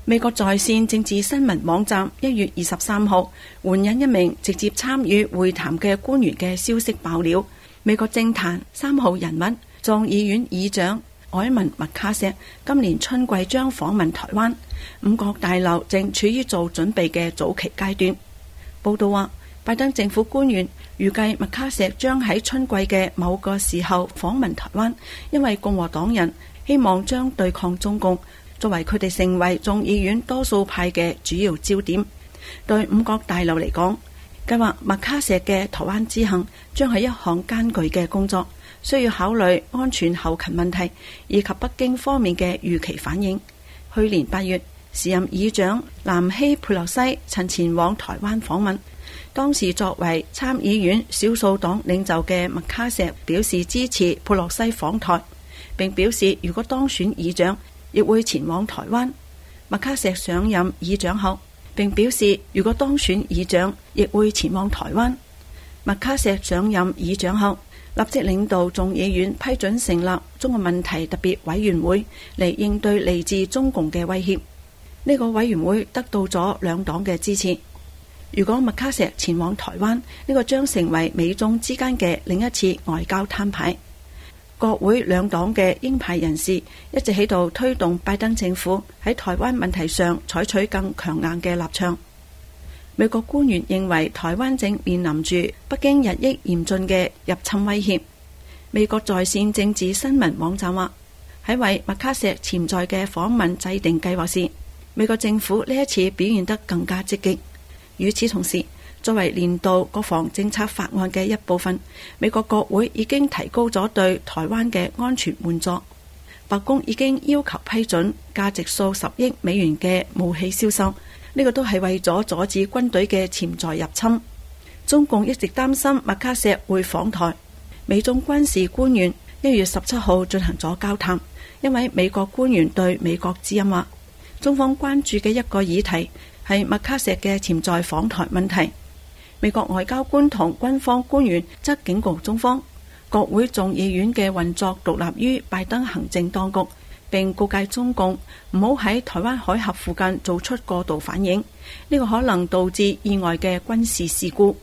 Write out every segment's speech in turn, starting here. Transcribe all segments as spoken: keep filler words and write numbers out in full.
美國在線政治新聞網站一月二十三號援引一名直接參與會談嘅官員嘅消息爆料，美國政壇三號人物眾議院議長凱文麥卡錫今年春季將訪問台灣，五角大樓正處於做準備嘅早期階段。報道話，拜登政府官員預計麥卡錫將喺春季嘅某個時候訪問台灣，因為共和黨人希望將對抗中共作為佢哋成為眾議院多數派嘅主要焦點。對五角大樓嚟講，計劃麥卡錫嘅台灣之行將係一項艱巨嘅工作，需要考慮安全後勤問題以及北京方面嘅預期反應。去年八月，時任議長南希佩洛西曾前往台灣訪問，當時作為參議院少數黨領袖嘅麥卡錫表示支持佩洛西訪台，並表示如果當選議長亦會前往台灣。麥卡錫上任議長後，並表示如果當選議長亦會前往台灣。麥卡錫上任議長後，立即領導眾議院批准成立中國問題特別委員會嚟應對嚟自中共嘅威脅。呢個委員會得到咗兩黨嘅支持。如果麥卡錫前往台灣，呢個將成為美中之間嘅另一次外交攤牌。國會兩黨嘅鷹派人士一直喺度推動拜登政府喺台灣問題上採取更強硬嘅立場。美國官員認為台灣正面臨住北京日益嚴峻嘅入侵威脅。美國在線政治新聞網站話，喺為麥卡錫潛在嘅訪問制定計劃時，美國政府呢一次表現得更加積極。與此同時，作為年度國防政策法案嘅一部分，美國國會已經提高咗對台灣嘅安全援助。白宮已經要求批准價值數十億美元嘅武器銷售，呢個都係為咗阻止軍隊嘅潛在入侵。中共一直擔心麥卡錫會訪台，美中軍事官員一月十七號進行咗交談，因為美國官員對美國之音話，中方關注嘅一個議題係麥卡錫嘅潛在訪台問題。美國外交官同軍方官員則警告中方，國會眾議院嘅運作獨立於拜登行政當局，並告誡中共唔好喺台灣海峽附近做出過度反應，呢個可能導致意外嘅軍事事故。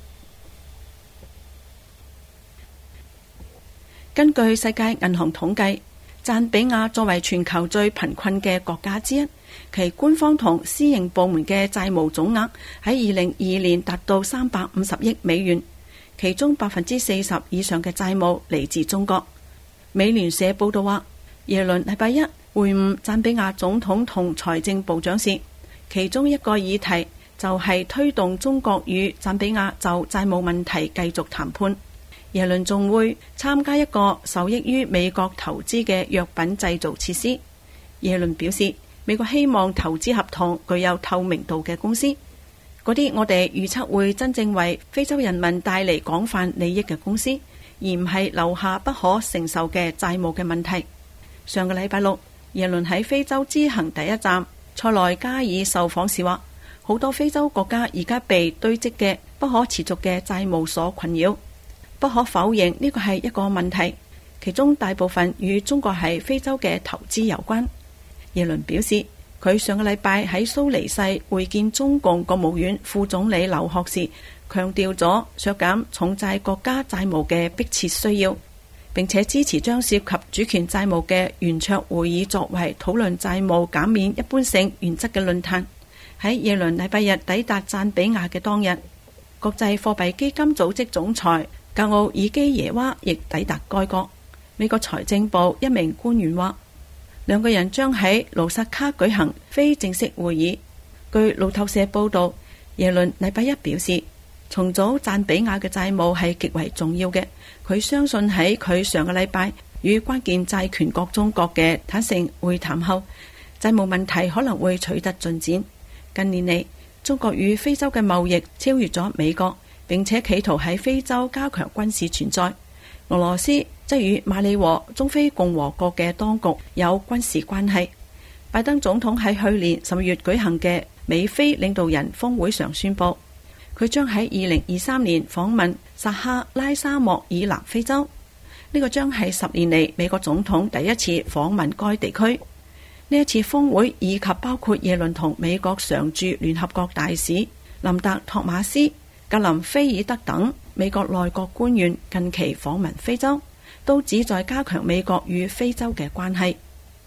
根據世界銀行統計，贊比亞作為全球最貧困嘅國家之一，其官方同私營部門嘅債務總額喺二零二二年達到三百五十億美元，其中百分之四十以上嘅債務嚟自中國。美聯社報道話，耶倫禮拜一會晤贊比亞總統同財政部長時，其中一個議題就係推動中國與贊比亞就債務問題繼續談判。耶倫仲會參加一個受益於美國投資嘅藥品製造設施。耶倫表示，美國希望投資合同具有透明度嘅公司，嗰啲我哋預測會真正為非洲人民帶嚟廣泛利益嘅公司，而唔係留下不可承受嘅債務嘅問題。上個禮拜六，耶倫喺非洲之行第一站塞內加爾受訪時話，好多非洲國家而家被堆積嘅不可持續嘅債務所困擾。不可否認呢個係一個問題，其中大部分與中國喺非洲嘅投資有關。耶倫表示，佢上個禮拜喺蘇黎世會見中共國務院副總理劉鶴時，強調咗削減重債國家債務嘅迫切需要，並且支持將涉及主權債務嘅圓桌會議作為討論債務減免一般性原則嘅論壇。喺耶倫禮拜日抵達贊比亞嘅當日，國際貨幣基金組織總裁格奧爾基耶娃亦抵達該國。美國財政部一名官員話，兩個人將喺盧薩卡舉行非正式會議。據路透社報道，耶倫禮拜一表示，重組贊比亞嘅債務係極為重要嘅。佢相信喺佢上個禮拜與關鍵債權國中國嘅坦誠會談後，債務問題可能會取得進展。近年嚟，中國與非洲嘅貿易超越咗美國，並且企圖喺非洲加強軍事存在。俄羅斯則與馬里和中非共和國嘅當局有軍事關係。拜登總統喺去年十月舉行嘅美非領導人峰會上宣布，佢將喺二零二三年訪問撒哈拉沙漠以南非洲。呢個將係十年嚟美國總統第一次訪問該地區。 呢一次峰會以及包括耶倫同美國常駐聯合國大使林特托馬斯、格林菲爾德等美國內閣官員近期訪問非洲，都旨在加強美國與非洲嘅關係。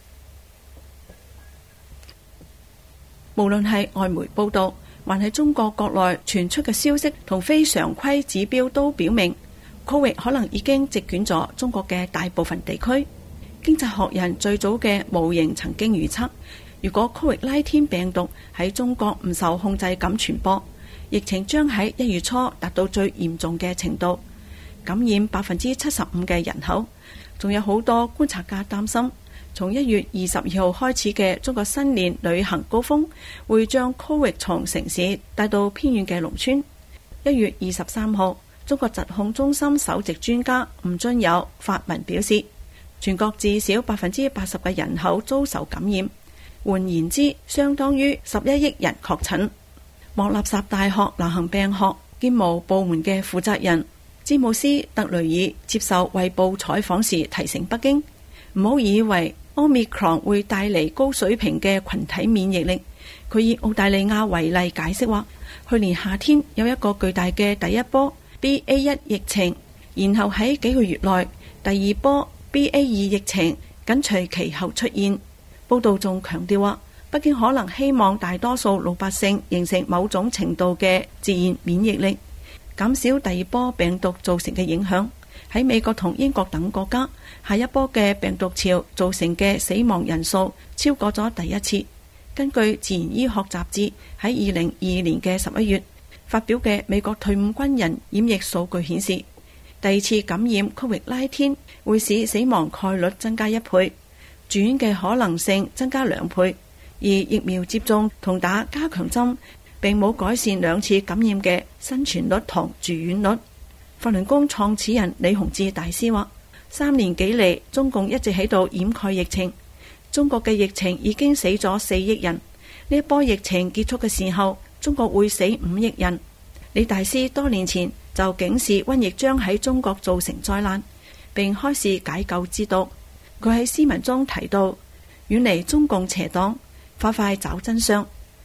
無論係外媒報道，還係中國國內傳出嘅消息同非常規指標，都表明區域可能已經席捲咗中國嘅大部分地區。經濟學人最早嘅模型曾經預測，如果區域拉天病毒喺中國唔受控制咁傳播，疫情將喺一月初達到最嚴重嘅程度，感染百分之七十五嘅人口。仲有好多觀察家擔心，從一月二十二號開始嘅中國新年旅行高峰會將區域從城市帶到偏遠嘅農村。一月二十三號，中國疾控中心首席專家吳津友發文表示，全國至少百分之八十嘅人口遭受感染，換言之，相當於十一億人確診。莫納什大學流行病學兼務部門嘅負責人詹姆斯特雷爾接受衛報採訪時提醒北京，唔好以為 Omicron 會帶嚟高水平嘅群體免疫力。佢以澳大利亞為例解釋話，去年夏天有一個巨大嘅第一波 B A 一 疫情，然後喺幾個月內第二波B A 二 疫情緊隨其後出現。報道仲強調話，北京可能希望大多數老百姓形成某種程度嘅自然免疫力，減少第二波病毒造成嘅影響。喺美國同英國等國家，下一波嘅病毒潮造成嘅死亡人數超過咗第一次。根據《自然醫學雜誌》喺二零二二年嘅十一月發表嘅美國退伍軍人染疫數據顯示，第二次感染區域拉天會使死亡概率增加一倍，住院嘅可能性增加兩倍，而疫苗接種同打加強針並冇改善兩次感染嘅生存率同住院率。法輪功創始人李洪志大師話，三年幾嚟，中共一直喺度掩蓋疫情，中國嘅疫情已經死咗四億人，呢一波疫情結束嘅時候，中國會死五億人。李大師多年前就警示瘟疫將喺中國造成災難，並開示解救之道。佢喺詩文中提到，遠離中共邪黨，快快找真相。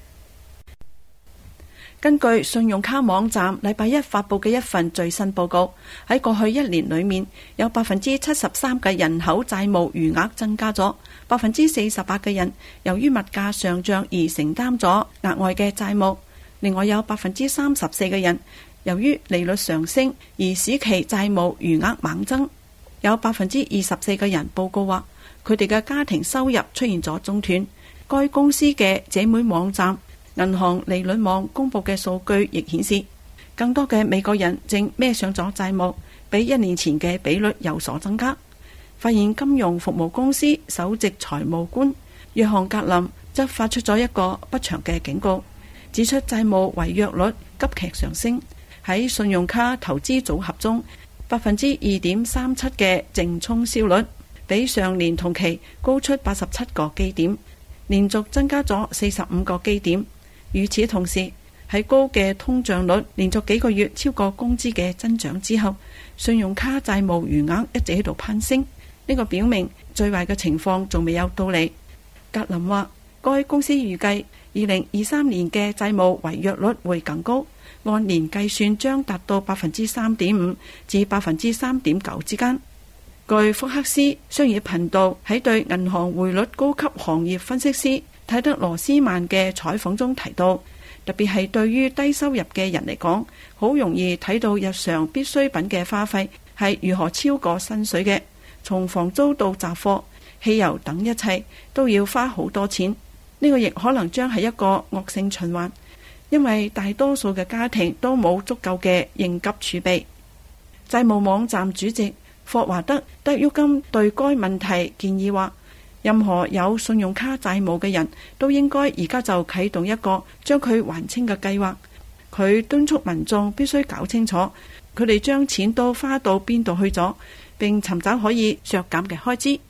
根據信用卡網站禮拜一發佈嘅一份最新報告，喺過去一年裏面，有百分之七十三嘅人口債務餘額增加咗，百分之四十八嘅人由於物價上漲而承擔咗額外嘅債務，另外有百分之三十四嘅人由於利率上升而使其債務餘額猛增，有百分之二十四嘅人報告話佢哋嘅家庭收入出現咗中斷。該公司嘅姐妹網站銀行利率網公布嘅數據亦顯示，更多嘅美國人正孭上咗債務，比一年前嘅比率有所增加。發現金融服務公司首席財務官約翰格林則發出咗一個不祥嘅警告，指出債務違約率急劇上升，喺信用卡投資組合中百分之二點三七嘅淨沖銷率，比上年同期高出八十七個基點，連續增加咗四十五個基點。與此同時，喺高嘅通脹率連續幾個月超過工資嘅增長之後，信用卡債務餘額一直喺度攀升。呢個表明最壞嘅情況仲未有到嚟。格林話，該公司預計二零二三年嘅債務違約率會更高，按年計算將達到百分之三點五至百分之三點九之間。據福克斯商業頻道喺對銀行匯率高級行業分析師泰德羅斯曼嘅採訪中提到，特別係對於低收入嘅人嚟講，好容易睇到日常必需品嘅花費係如何超過薪水嘅，從房租到雜貨、汽油等一切都要花好多錢。呢個亦可能將係一個惡性循環，因為大多數嘅家庭都冇足夠嘅應急儲備。債務網站主席霍華德·德沃金對該問題建議話，任何有信用卡債務嘅人都應該而家就啟動一個將佢還清嘅計劃。佢敦促民眾必須搞清楚佢哋將錢都花到邊度去咗，並尋找可以削減嘅開支。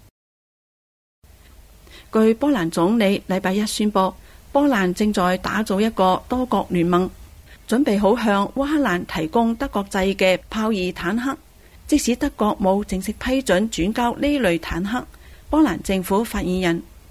據波蘭總理禮拜一宣布，波蘭正在打造一個多國聯盟，準備好向烏克蘭提供德國製嘅豹二坦克。即使德國冇正式批准轉交呢類坦克，波蘭政府發言人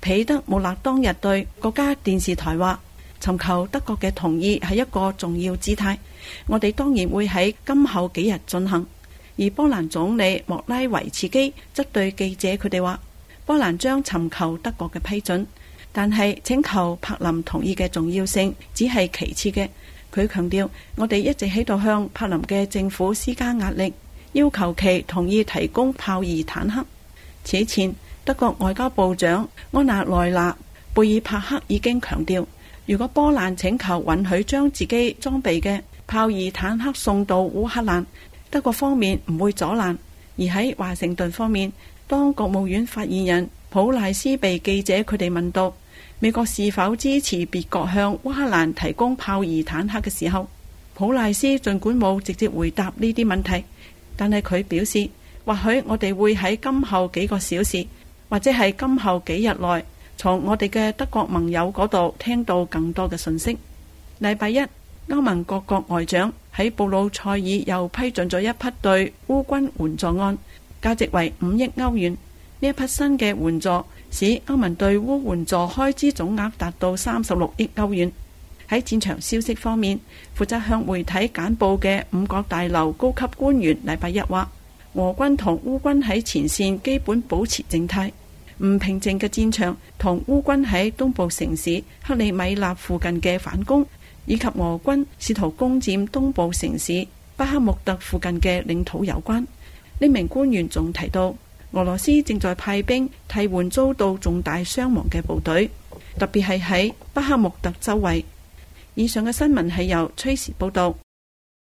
彼得穆勒當日對國家電視台話：尋求德國嘅同意係一個重要姿態，我哋當然會喺今後幾日進行。而波蘭總理莫拉維茨基則對記者佢哋話：波蘭將尋求德國嘅批准，但係請求柏林同意嘅重要性只係其次嘅。佢強調，我哋一直喺度向柏林嘅政府施加壓力，要求其同意提供豹二坦克。此前，德國外交部長安娜萊娜貝爾帕克已經強調，如果波蘭請求允許將自己裝備嘅豹二坦克送到烏克蘭，德國方面唔會阻攔。而喺華盛頓方面，當國務院發言人普賴斯被記者佢哋問到美國是否支持別國向烏克蘭提供豹二坦克嘅時候，普賴斯儘管冇直接回答呢啲問題，但係佢表示，或許我哋會喺今後幾個小時，或者係今後幾日內，從我哋嘅德國盟友嗰度聽到更多嘅信息。禮拜一，歐盟各國外長喺布魯塞爾又批准咗一筆對烏軍援助案，價值為五億歐元。呢一筆新嘅援助使歐盟對烏援助開支總額達到三十六億歐元。喺戰場消息方面，負責向媒體簡報嘅五角大樓高級官員禮拜一話，俄軍同烏軍喺前線基本保持靜態。唔平靜嘅戰場同烏軍喺東部城市克里米納附近嘅反攻，以及俄軍試圖攻佔東部城市巴克穆特附近嘅領土有關。呢名官員仲提到，俄羅斯正在派兵替換遭到重大傷亡嘅部隊，特別係喺巴克穆特周圍。以上嘅新聞係由崔時報道。